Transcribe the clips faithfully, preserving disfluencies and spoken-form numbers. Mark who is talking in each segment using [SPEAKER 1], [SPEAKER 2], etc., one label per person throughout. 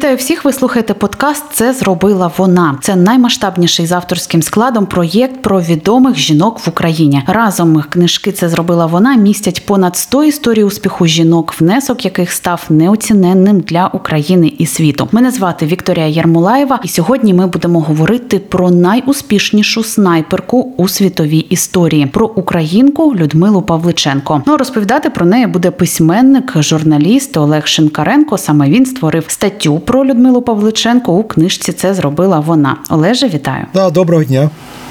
[SPEAKER 1] Вітаю всіх, ви слухаєте подкаст «Це зробила вона». Це наймасштабніший з авторським складом проєкт про відомих жінок в Україні. Разом книжки «Це зробила вона» містять понад сто історій успіху жінок, внесок яких став неоціненним для України і світу. Мене звати Вікторія Ярмолаєва, і сьогодні ми будемо говорити про найуспішнішу снайперку у світовій історії – про українку Людмилу Павличенко. Ну, розповідати про неї буде письменник, журналіст Олег Шинкаренко. Саме він створив статтю про Людмилу Павличенко у книжці «Це зробила вона». Олеже, вітаю.
[SPEAKER 2] Да, доброго дня.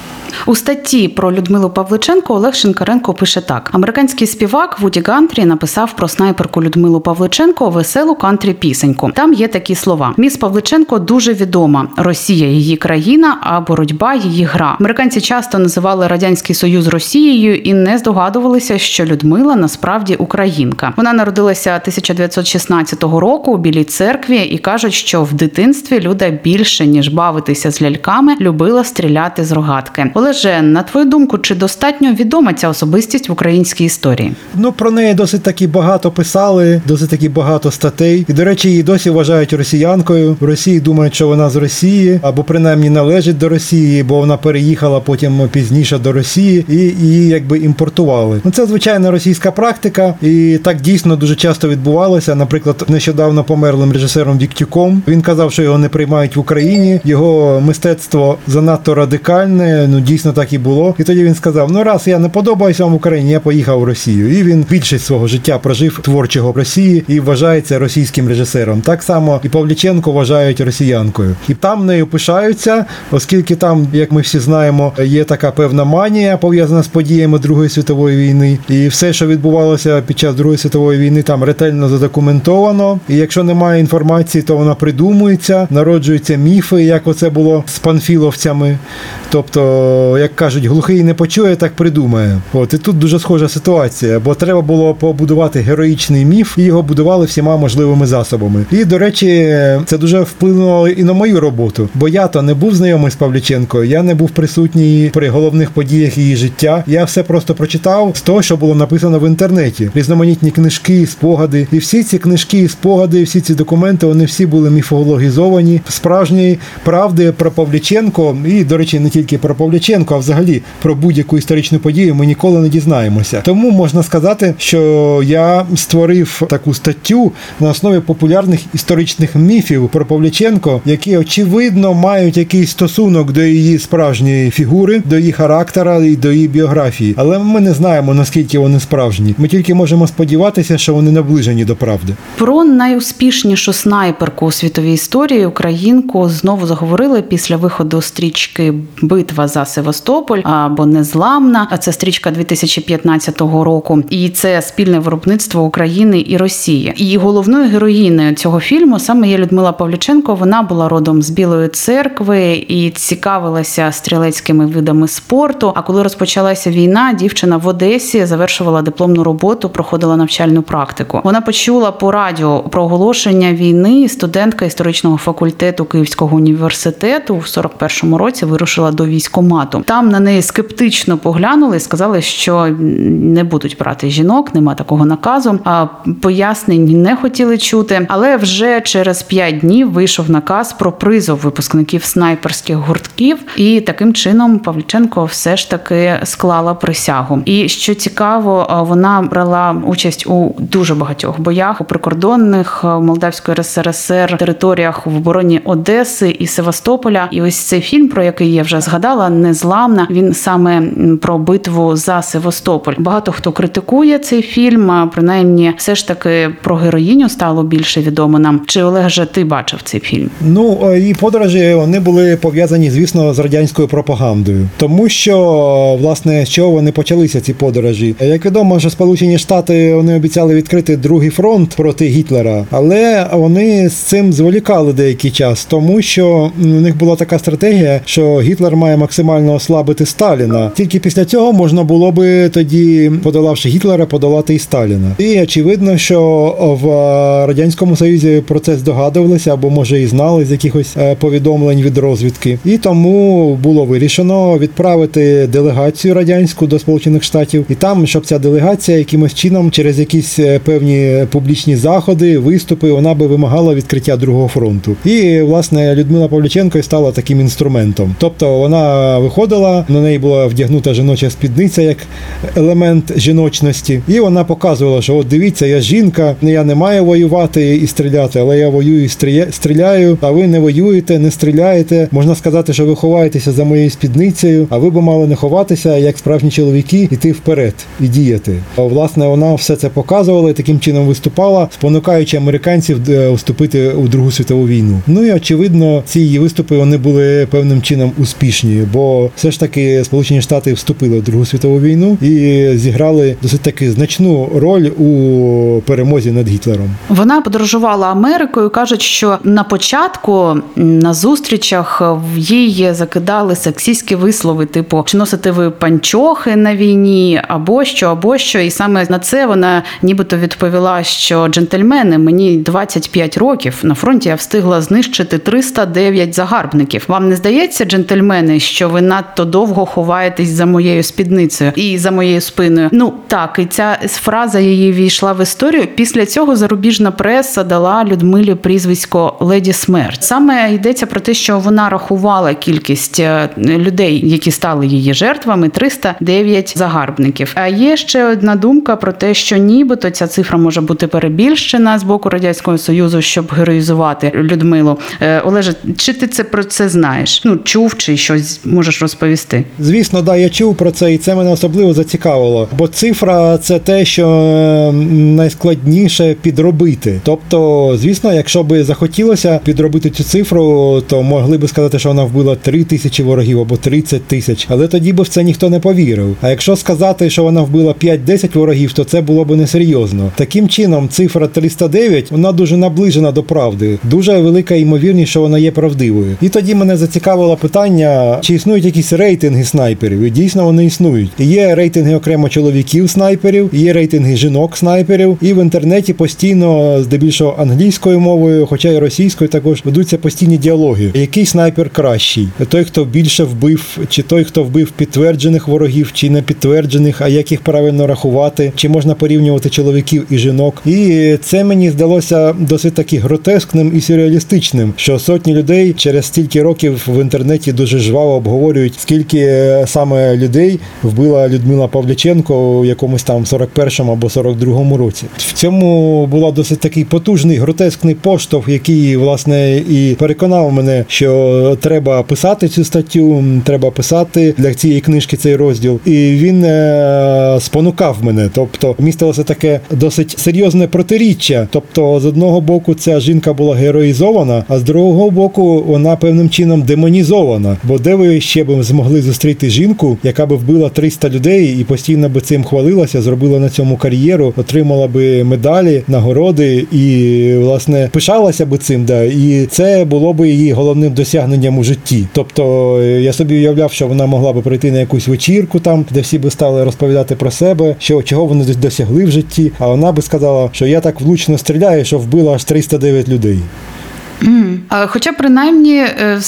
[SPEAKER 1] У статті про Людмилу Павличенко Олег Шинкаренко пише так. Американський співак Вуді Гантрі написав про снайперку Людмилу Павличенко веселу кантрі-пісеньку. Там є такі слова. Міс Павличенко дуже відома. Росія – її країна, а боротьба – її гра. Американці часто називали Радянський Союз Росією і не здогадувалися, що Людмила насправді українка. Вона народилася тисяча дев'ятсот шістнадцятого року у Білій церкві і кажуть, що в дитинстві Люда більше, ніж бавитися з ляльками, любила стріляти з рогатки. Олеже, на твою думку, чи достатньо відома ця особистість в українській історії?
[SPEAKER 2] Ну, про неї досить таки багато писали, досить таки багато статей. І, до речі, її досі вважають росіянкою. В Росії думають, що вона з Росії, або принаймні належить до Росії, бо вона переїхала потім пізніше до Росії і її якби імпортували. Ну, це звичайна російська практика, і так дійсно дуже часто відбувалося. Наприклад, нещодавно померлим режисером Віктюком. Він казав, що його не приймають в Україні, його мистецтво занадто радикальне, ну, дійсно так і було. І тоді він сказав, ну раз я не подобаюся вам в Україні, я поїхав в Росію. І він більшість свого життя прожив творчого в Росії і вважається російським режисером. Так само і Павліченко вважають росіянкою. І там нею пишаються, оскільки там, як ми всі знаємо, є така певна манія, пов'язана з подіями Другої світової війни. І все, що відбувалося під час Другої світової війни, там ретельно задокументовано. І якщо немає інформації, то вона придумується, народжуються міфи, як оце було з панфіловцями. Тобто, як кажуть, глухий не почує, так придумає. От, і тут дуже схожа ситуація, бо треба було побудувати героїчний міф, і його будували всіма можливими засобами. І, до речі, це дуже вплинуло і на мою роботу, бо я-то не був знайомий з Павліченкою, я не був присутній при головних подіях її життя. Я все просто прочитав з того, що було написано в інтернеті. Різноманітні книжки, спогади. І всі ці книжки, спогади, всі ці документи, вони всі були міфологізовані. Справжньої правди про Павліченко, і, до речі, не тільки про Павліченко, а взагалі про будь-яку історичну подію ми ніколи не дізнаємося. Тому можна сказати, що я створив таку статтю на основі популярних історичних міфів про Павліченко, які, очевидно, мають якийсь стосунок до її справжньої фігури, до її характера і до її біографії. Але ми не знаємо, наскільки вони справжні. Ми тільки можемо сподіватися, що вони наближені до правди.
[SPEAKER 1] Про найуспішнішу снайперку у світовій історії, українку, знову заговорили після виходу стрічки «Битва за Севастополь» або «Незламна». Це стрічка дві тисячі п'ятнадцятого року. І це спільне виробництво України і Росії. І головною героїнею цього фільму саме є Людмила Павліченко. Вона була родом з Білої церкви і цікавилася стрілецькими видами спорту. А коли розпочалася війна, дівчина в Одесі завершувала дипломну роботу, проходила навчальну практику. Вона почула по радіо про оголошення війни, студентка історичного факультету Київського університету в сорок першому році вирушила до військкомату. Там на неї скептично поглянули і сказали, що не будуть брати жінок, нема такого наказу. А пояснень не хотіли чути. Але вже через п'ять днів вийшов наказ про призов випускників снайперських гуртків. І таким чином Павліченко все ж таки склала присягу. І що цікаво, вона брала участь у дуже багатьох боях у прикордонних Молдавської ес ер ес ер територіях в обороні Одеси і Севастополя. І ось цей фільм, про який я вже згадала, «Незламна», він саме про битву за Севастополь. Багато хто критикує цей фільм, а принаймні все ж таки про героїню стало більше відомо нам. Чи, Олеже, ти бачив цей фільм?
[SPEAKER 2] Ну, її подорожі, вони були пов'язані, звісно, з радянською пропагандою. Тому що, власне, з чого вони почалися, ці подорожі? Як відомо, що Сполучені Штати, вони обіцяли відкрити другий фронт проти Гітлера, але вони з цим зволікали деякий час, тому що у них була така стратегія, що Гітлер має максимально максимально ослабити Сталіна. Тільки після цього можна було би тоді, подолавши Гітлера, подолати і Сталіна. І очевидно, що в Радянському Союзі про це здогадувалися, або може і знали з якихось повідомлень від розвідки. І тому було вирішено відправити делегацію радянську до Сполучених Штатів. І там, щоб ця делегація якимось чином через якісь певні публічні заходи, виступи, вона би вимагала відкриття другого фронту. І, власне, Людмила Павліченко стала таким інструментом. Тобто вона виходила, на неї була вдягнута жіноча спідниця як елемент жіночності. І вона показувала, що от дивіться, я жінка, я не маю воювати і стріляти, але я воюю і стріляю, а ви не воюєте, не стріляєте. Можна сказати, що ви ховаєтеся за моєю спідницею, а ви б мали не ховатися, як справжні чоловіки, іти вперед і діяти. А, власне, вона все це показувала і таким чином виступала, спонукаючи американців вступити у Другу світову війну. Ну і, очевидно, ці її виступи, вони були певним чином успішні, бо все ж таки Сполучені Штати вступили в Другу світову війну і зіграли досить таки значну роль у перемозі над Гітлером.
[SPEAKER 1] Вона подорожувала Америкою, кажуть, що на початку на зустрічах в їй закидали сексистські вислови, типу, чи носите ви панчохи на війні, або що, або що. І саме на це вона нібито відповіла, що джентльмени, мені двадцять п'ять років, на фронті я встигла знищити триста дев'ять загарбників. Вам не здається, джентльмени, що ви надто довго ховаєтесь за моєю спідницею і за моєю спиною? Ну, так, і ця фраза її війшла в історію. Після цього зарубіжна преса дала Людмилі прізвисько «Леді Смерть». Саме йдеться про те, що вона рахувала кількість людей, які стали її жертвами, триста дев'ять загарбників. А є ще одна думка про те, що нібито ця цифра може бути перебільшена з боку Радянського Союзу, щоб героїзувати Людмилу. Олеже, чи ти це про це знаєш? Ну, чув, чи щось можеш розповісти?
[SPEAKER 2] Звісно, да, я чув про це, і це мене особливо зацікавило. Бо цифра – це те, що найскладніше підробити. Тобто, звісно, якщо би захотілося підробити цю цифру, то могли би сказати, що вона вбила три тисячі ворогів або тридцять тисяч. Але тоді би в це ніхто не повірив. А якщо сказати, що вона вбила п'ять-десять ворогів, то це було б несерйозно. Таким чином, цифра триста дев'ять, вона дуже наближена до правди. Дуже велика ймовірність, що вона є правдивою. І тоді мене зацікавило питання, чи існують якісь рейтинги снайперів. І дійсно вони існують. І є рейтинги окремо чоловіків-снайперів, є рейтинги жінок-снайперів. І в інтернеті постійно, здебільшого англійською мовою, хоча й російською також, ведуться постійні діалоги. Який снайпер кращий? Той, хто більше вбив, чи той, хто вбив підтверджених ворогів, чи не підтверджених, а як їх правильно рахувати, чи можна порівнювати чоловіків і жінок. І це мені здалося досить таки гротескним і сюрреалістичним, що сотні людей через стільки років в інтернеті дуже жваво обговорюють, скільки саме людей вбила Людмила Павліченко у якомусь там сорок першому або сорок другому році. В цьому була досить такий потужний гротескний поштовх, який, власне, і переконав мене, що треба писати цю статтю, треба писати для цієї книжки цей розділ. І він е- спонукав мене. Тобто містилося таке досить серйозне протиріччя. Тобто, з одного боку, ця жінка була героїзована, а з другого боку, вона певним чином демонізована. Бо де ви ще б змогли зустріти жінку, яка би вбила триста людей і постійно би цим хвалилася, зробила на цьому кар'єру, отримала би медалі, нагороди і, власне, пишалася би цим, да, і це було би її головним досягненням у житті. Тобто, я собі уявляв, що вона могла би прийти на якусь вечірку там, де всі би стали розповідати про себе, що чого вони досягли в житті, а вона би сказала, що я так влучно стріляю, що вбила аж триста дев'ять людей.
[SPEAKER 1] Mm. Хоча, принаймні,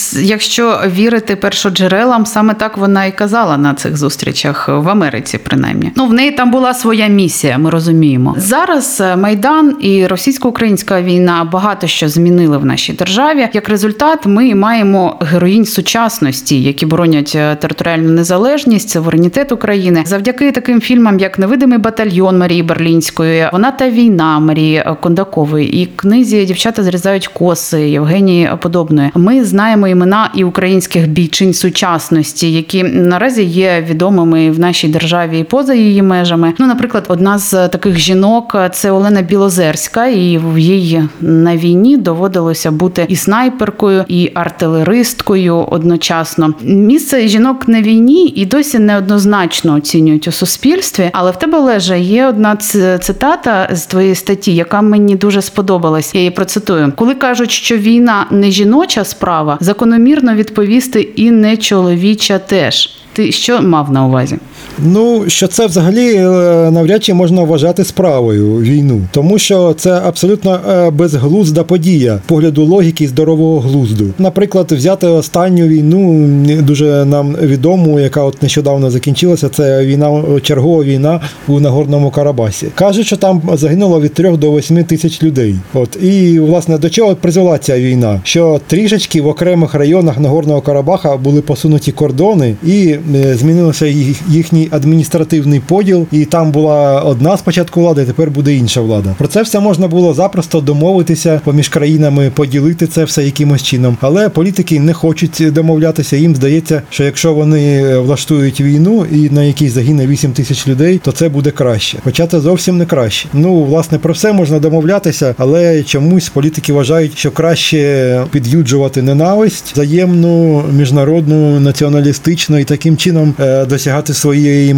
[SPEAKER 1] якщо вірити першоджерелам, саме так вона і казала на цих зустрічах в Америці, принаймні. Ну, в неї там була своя місія, ми розуміємо. Зараз Майдан і російсько-українська війна багато що змінили в нашій державі. Як результат, ми маємо героїнь сучасності, які боронять територіальну незалежність, суверенітет України. Завдяки таким фільмам, як «Невидимий батальйон» Марії Берлінської, «Вона та війна» Марії Кондакової і книзі «Дівчата зрізають коси» Євгенії Подобної. Ми знаємо імена і українських бійчинь сучасності, які наразі є відомими в нашій державі і поза її межами. Ну, наприклад, одна з таких жінок – це Олена Білозерська, і в їй на війні доводилося бути і снайперкою, і артилеристкою одночасно. Місце жінок на війні і досі неоднозначно оцінюють у суспільстві, але в тебе, Олеже, є одна цитата з твоєї статті, яка мені дуже сподобалась. Я її процитую. Коли кажуть, що що війна не жіноча справа, закономірно відповісти і не чоловіча теж. Ти що мав на увазі?
[SPEAKER 2] Ну, що це взагалі навряд чи можна вважати справою війну, тому що це абсолютно безглузда подія погляду логіки і здорового глузду. Наприклад, взяти останню війну, дуже нам відому, яка от нещодавно закінчилася, це війна, чергова війна у Нагорному Карабасі. Кажуть, що там загинуло від трьох до восьми тисяч людей. От і власне до чого призвела ця війна? Що трішечки в окремих районах Нагорного Карабаха були посунуті кордони і змінився їх, їхній адміністративний поділ, і там була одна спочатку влада, і тепер буде інша влада. Про це все можна було запросто домовитися поміж країнами, поділити це все якимось чином. Але політики не хочуть домовлятися. Їм здається, що якщо вони влаштують війну і на якій загине вісім тисяч людей, то це буде краще. Хоча це зовсім не краще. Ну, власне, про все можна домовлятися, але чомусь політики вважають, що краще під'юджувати ненависть, взаємну, міжнародну, націоналістичну і таким чином досягати своєї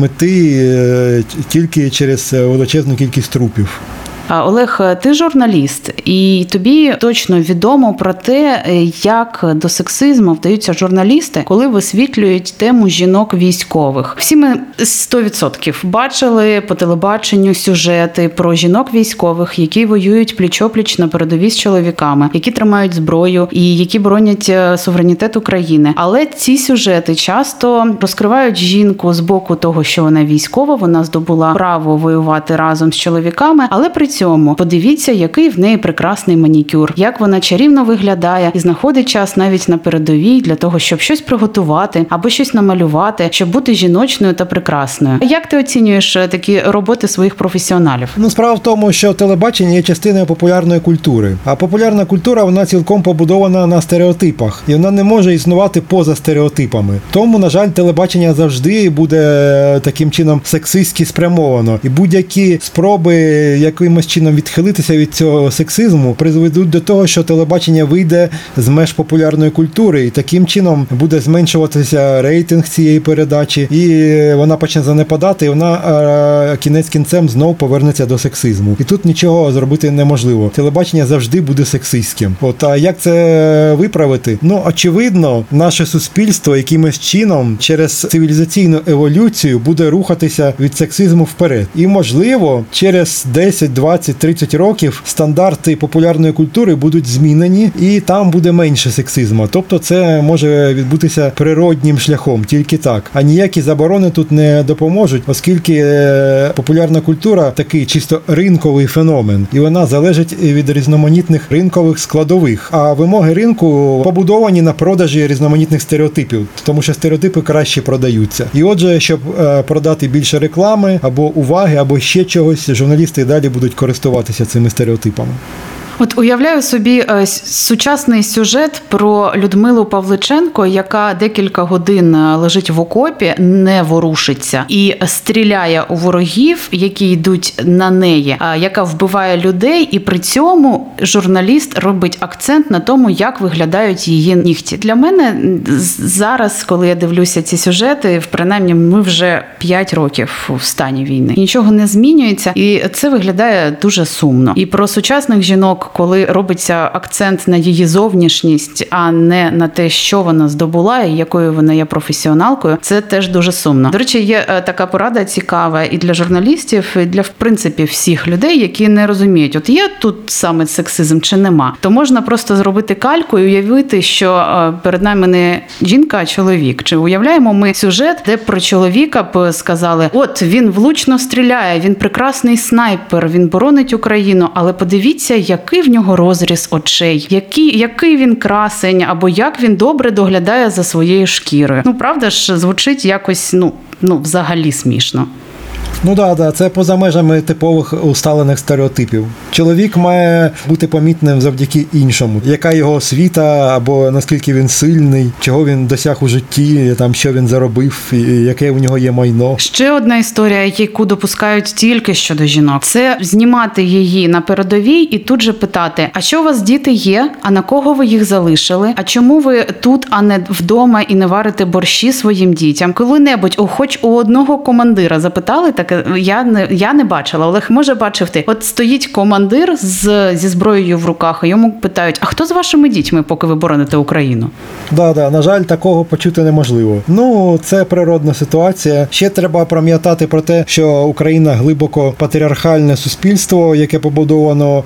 [SPEAKER 2] мети тільки через величезну кількість трупів.
[SPEAKER 1] Олег, ти журналіст, і тобі точно відомо про те, як до сексизму вдаються журналісти, коли висвітлюють тему жінок військових. Всі ми сто відсотків бачили по телебаченню сюжети про жінок військових, які воюють пліч-опліч на передовій з чоловіками, які тримають зброю і які боронять суверенітет України. Але ці сюжети часто розкривають жінку з боку того, що вона військова, вона здобула право воювати разом з чоловіками, але при цьому подивіться, який в неї прекрасний манікюр, як вона чарівно виглядає і знаходить час навіть на передовій для того, щоб щось приготувати або щось намалювати, щоб бути жіночною та прекрасною. Як ти оцінюєш такі роботи своїх професіоналів?
[SPEAKER 2] Ну, справа в тому, що телебачення є частиною популярної культури. А популярна культура, вона цілком побудована на стереотипах. І вона не може існувати поза стереотипами. Тому, на жаль, телебачення завжди буде таким чином сексистськи спрямовано. І будь-які спроби якимось чином відхилитися від цього сексизму призведуть до того, що телебачення вийде з меж популярної культури, і таким чином буде зменшуватися рейтинг цієї передачі, і вона почне занепадати, і вона а, кінець кінцем знов повернеться до сексизму. І тут нічого зробити неможливо. Телебачення завжди буде сексистським. От, а як це виправити? Ну, очевидно, наше суспільство якимось чином через цивілізаційну еволюцію буде рухатися від сексизму вперед. І, можливо, через десять, двадцять, тридцять років стандарти популярної культури будуть змінені, і там буде менше сексизму. Тобто це може відбутися природнім шляхом, тільки так. А ніякі заборони тут не допоможуть, оскільки популярна культура такий чисто ринковий феномен, і вона залежить від різноманітних ринкових складових. А вимоги ринку побудовані на продажі різноманітних стереотипів, тому що стереотипи краще продаються. І отже, щоб продати більше реклами, або уваги, або ще чогось, журналісти далі будуть користуватися цими стереотипами.
[SPEAKER 1] От уявляю собі е, сучасний сюжет про Людмилу Павличенко, яка декілька годин лежить в окопі, не ворушиться і стріляє у ворогів, які йдуть на неї, а, яка вбиває людей, і при цьому журналіст робить акцент на тому, як виглядають її нігті. Для мене зараз, коли я дивлюся ці сюжети, принаймні ми вже п'ять років в стані війни. Нічого не змінюється, і це виглядає дуже сумно. І про сучасних жінок, коли робиться акцент на її зовнішність, а не на те, що вона здобула і якою вона є професіоналкою, це теж дуже сумно. До речі, є така порада цікава і для журналістів, і для, в принципі, всіх людей, які не розуміють, от є тут саме сексизм чи нема. То можна просто зробити кальку і уявити, що перед нами не жінка, а чоловік. Чи уявляємо ми сюжет, де про чоловіка б сказали, от він влучно стріляє, він прекрасний снайпер, він боронить Україну, але подивіться, який в нього розріз очей, який, який він красень, або як він добре доглядає за своєю шкірою. Ну, правда ж, звучить якось, ну, ну взагалі смішно.
[SPEAKER 2] Ну да, да, це поза межами типових усталених стереотипів. Чоловік має бути помітним завдяки іншому. Яка його освіта, або наскільки він сильний, чого він досяг у житті, там, що він заробив, і яке у нього є майно.
[SPEAKER 1] Ще одна історія, яку допускають тільки щодо жінок, це знімати її на передовій і тут же питати, а що у вас діти є, а на кого ви їх залишили, а чому ви тут, а не вдома і не варите борщі своїм дітям? Коли-небудь, хоч у одного командира запитали таке Я не, я не бачила, Олег, може бачив ти. От стоїть командир з, зі зброєю в руках, і йому питають, а хто з вашими дітьми, поки ви бороните Україну?
[SPEAKER 2] Да, да, на жаль, такого почути неможливо. Ну, це природна ситуація. Ще треба пам'ятати про те, що Україна глибоко патріархальне суспільство, яке побудовано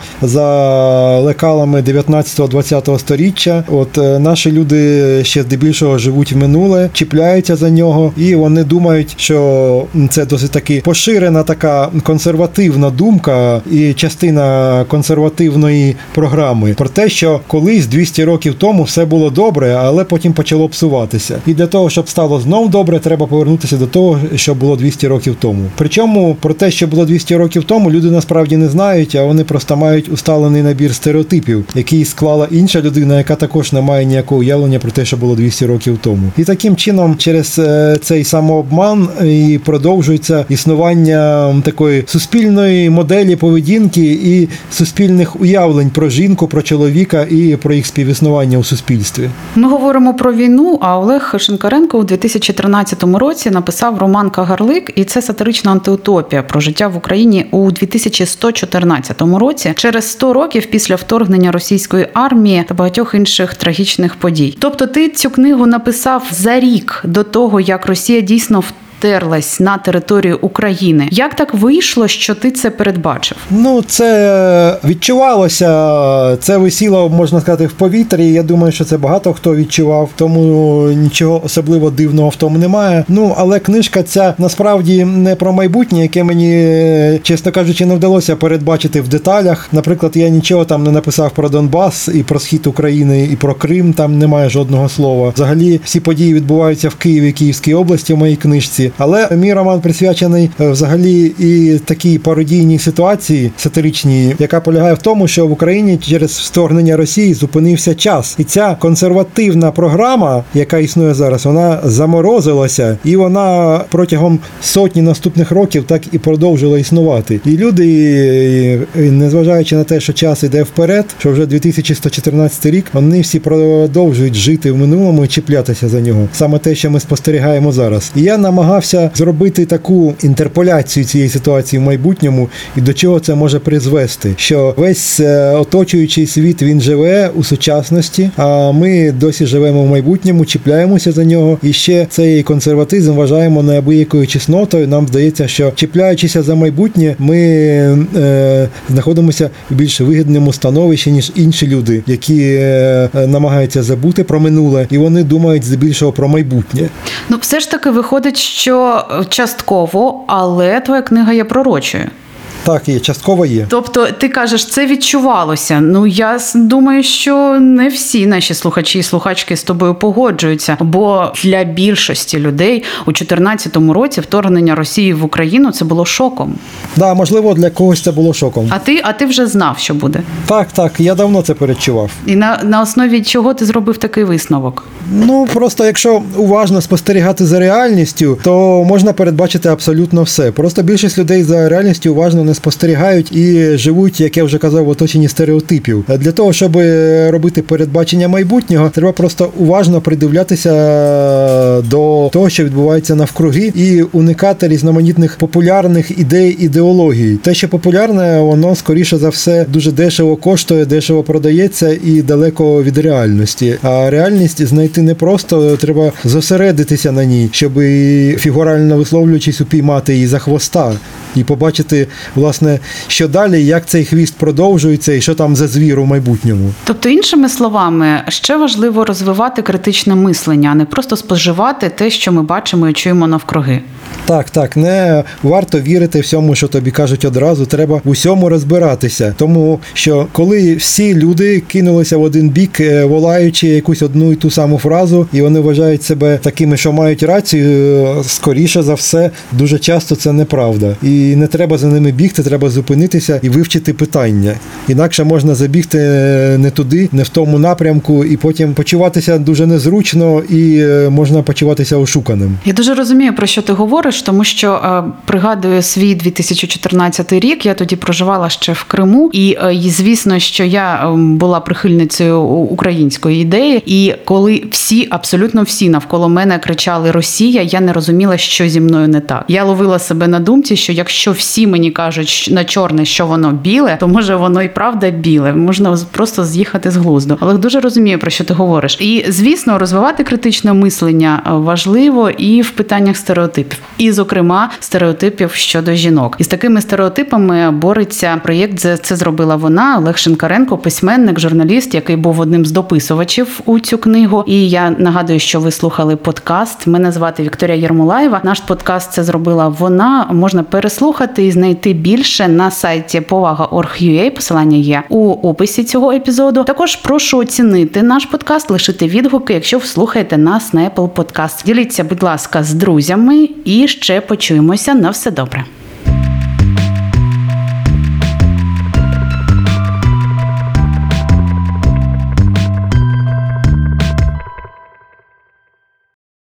[SPEAKER 2] за лекалами дев'ятнадцятого-двадцятого сторіччя. От е, наші люди ще здебільшого живуть в минуле, чіпляються за нього, і вони думають, що це досить таки поширена така консервативна думка і частина консервативної програми про те, що колись двісті років тому все було добре, але потім почало псуватися. І для того, щоб стало знов добре, треба повернутися до того, що було двісті років тому. Причому про те, що було двісті років тому, люди насправді не знають, а вони просто мають усталений набір стереотипів, який склала інша людина, яка також не має ніякого уявлення про те, що було двісті років тому. І таким чином, через цей самообман і продовжується існування такої суспільної моделі поведінки і суспільних уявлень про жінку, про чоловіка і про їх співіснування у суспільстві.
[SPEAKER 1] Ми говоримо про війну, а Олег Шинкаренко у дві тисячі тринадцятому році написав роман «Кагарлик», і це сатирична антиутопія про життя в Україні у дві тисячі сто чотирнадцятому році, через сто років після вторгнення російської армії та багатьох інших трагічних подій. Тобто ти цю книгу написав за рік до того, як Росія дійсно втерлась на територію України. Як так вийшло, що ти це передбачив?
[SPEAKER 2] Ну, це відчувалося, це висіло, можна сказати, в повітрі. Я думаю, що це багато хто відчував, тому нічого особливо дивного в тому немає. Ну, але книжка ця насправді не про майбутнє, яке мені, чесно кажучи, не вдалося передбачити в деталях. Наприклад, я нічого там не написав про Донбас і про схід України, і про Крим, там немає жодного слова. Взагалі, всі події відбуваються в Києві, Київській області в моїй книжці. Але мій роман присвячений взагалі і такій пародійній ситуації сатиричній, яка полягає в тому, що в Україні через вторгнення Росії зупинився час. І ця консервативна програма, яка існує зараз, вона заморозилася, і вона протягом сотні наступних років так і продовжила існувати. І люди, незважаючи на те, що час іде вперед, що вже дві тисячі сто чотирнадцятий рік, вони всі продовжують жити в минулому і чіплятися за нього. Саме те, що ми спостерігаємо зараз. І я намагався зробити таку інтерполяцію цієї ситуації в майбутньому і до чого це може призвести. Що весь оточуючий світ, він живе у сучасності, а ми досі живемо в майбутньому, чіпляємося за нього. І ще цей консерватизм вважаємо неабиякою чеснотою. Нам здається, що чіпляючися за майбутнє, ми е, знаходимося в більш вигідному становищі, ніж інші люди, які е, намагаються забути про минуле, і вони думають здебільшого про майбутнє.
[SPEAKER 1] Ну, все ж таки виходить, що частково, але твоя книга є пророчою.
[SPEAKER 2] Так, є, частково є.
[SPEAKER 1] Тобто, ти кажеш, це відчувалося. Ну, я думаю, що не всі наші слухачі і слухачки з тобою погоджуються, бо для більшості людей у чотирнадцятому році вторгнення Росії в Україну – це було шоком.
[SPEAKER 2] Да, можливо, для когось це було шоком.
[SPEAKER 1] А ти, а ти вже знав, що буде?
[SPEAKER 2] Так, так, я давно це передчував.
[SPEAKER 1] І на, на основі чого ти зробив такий висновок?
[SPEAKER 2] Ну, просто якщо уважно спостерігати за реальністю, то можна передбачити абсолютно все. Просто більшість людей за реальністю уважно не спостерігають і живуть, як я вже казав, в оточенні стереотипів. Для того, щоб робити передбачення майбутнього, треба просто уважно придивлятися до того, що відбувається навкруги, і уникати різноманітних популярних ідей, ідеологій. Те, що популярне, воно, скоріше за все, дуже дешево коштує, дешево продається і далеко від реальності. А реальність знайти не просто, треба зосередитися на ній, щоб, фігурально висловлюючись, упіймати її за хвоста і побачити, власне, що далі, як цей хвіст продовжується і що там за звір у майбутньому.
[SPEAKER 1] Тобто, іншими словами, ще важливо розвивати критичне мислення, а не просто споживати те, що ми бачимо і чуємо навкруги.
[SPEAKER 2] Так, так, не варто вірити всьому, що тобі кажуть одразу, треба в усьому розбиратися. Тому що коли всі люди кинулися в один бік, волаючи якусь одну і ту саму фразу, і вони вважають себе такими, що мають рацію, скоріше за все, дуже часто це неправда. І не треба за ними бігти, треба зупинитися і вивчити питання. Інакше можна забігти не туди, не в тому напрямку, і потім почуватися дуже незручно, і можна почуватися ошуканим.
[SPEAKER 1] Я дуже розумію, про що ти говориш, говориш, тому що е, пригадую свій дві тисячі чотирнадцятий рік. Я тоді проживала ще в Криму, і, е, і звісно, що я е, була прихильницею української ідеї. І коли всі, абсолютно всі навколо мене кричали «Росія», я не розуміла, що зі мною не так. Я ловила себе на думці, що якщо всі мені кажуть на чорне, що воно біле, то може воно і правда біле. Можна просто з'їхати з глузду. Але дуже розумію, про що ти говориш. І, звісно, розвивати критичне мислення важливо і в питаннях стереотипів. І, зокрема, стереотипів щодо жінок. І з такими стереотипами бореться проєкт «Це зробила вона», Олег Шинкаренко, письменник, журналіст, який був одним з дописувачів у цю книгу. І я нагадую, що ви слухали подкаст. Мене звати Вікторія Єрмолаєва. Наш подкаст «Це зробила вона» можна переслухати і знайти більше на сайті повага крапка орг крапка ю а. Посилання є у описі цього епізоду. Також прошу оцінити наш подкаст, лишити відгуки, якщо ви слухаєте нас на Apple Podcast. Діліться, будь ласка, з друзями і ще почуємося. На все добре.